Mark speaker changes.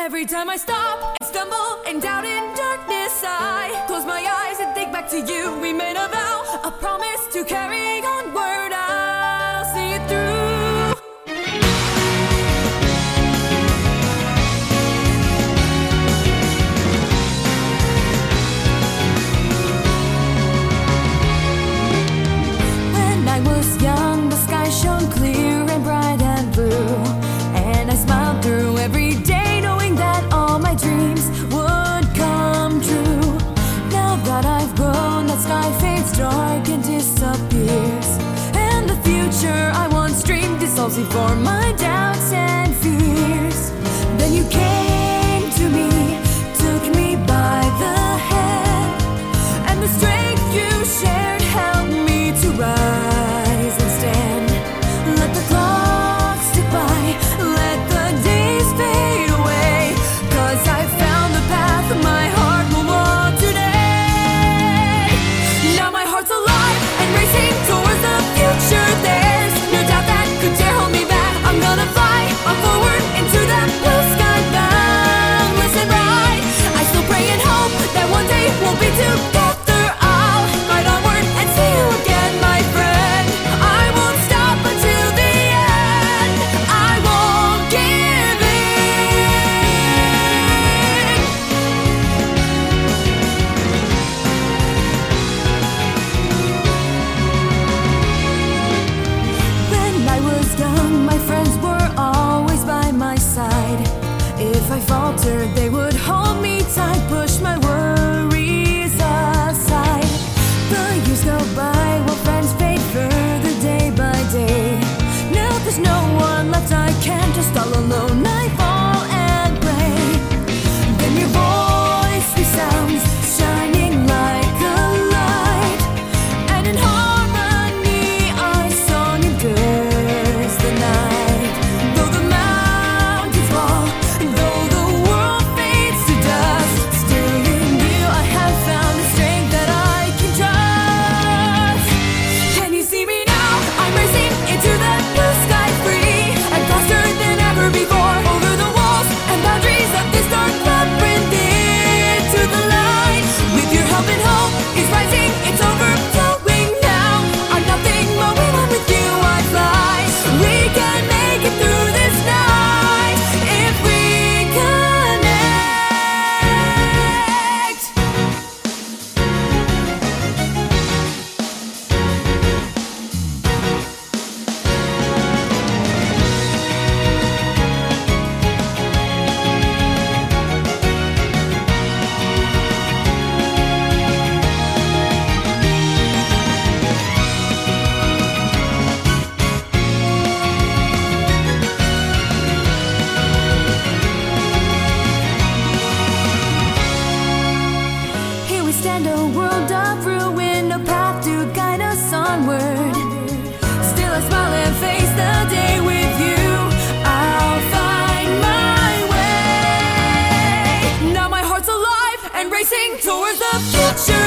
Speaker 1: Every time I stop and stumble and doubt in darkness, I close my eyes and think back to you. We made a vow, a promise to carry onward. I'll see it through. When I was young, the sky shone clear and bright and blue, and I smiled through every day, dreams would come true. Now that I've grown, that sky fades dark and disappears, and the future I once dreamed dissolves before my doubts and fears. Then you came to me, took me by the hand, and the strength you shared helped me to rise and stand. Let the clocks tick by, let the days fade away, 'cause I found the path my heart will walk today. Now my heart's alive and racing towards the future. There's no doubt that could dare hold me back. I'm gonna fly on forward into that blue sky, boundless and bright. I still pray and hope that one day we'll be together. I'll fight onward and see you again, my friend. I won't stop until the end. I won't give in. When I was young, my friends were always by my side. If I faltered, they would hold me tight, push my worries aside. The years go by while friends fade further day by day. Now there's no one left, I can't, just all alone I fall and pray. Then your voice resounds, shining like a light, and in harmony our song endures the night. Though the mountains fall, though the world fades to dust, still in you I have found the strength that I can trust. Can you see me now? I'm racing into the blue sky, free and faster than ever before, over the walls and boundaries of this dark labyrinth, into the light. With your help and hope is rising, it's overflowing now. I'm nothing more when I'm with you, I fly. We can make it through this night if we connect. Here we stand, a world of ruin, no path to guide us onward. Still I smile and face the day with you. I'll find my way. Now my heart's alive and racing towards the future.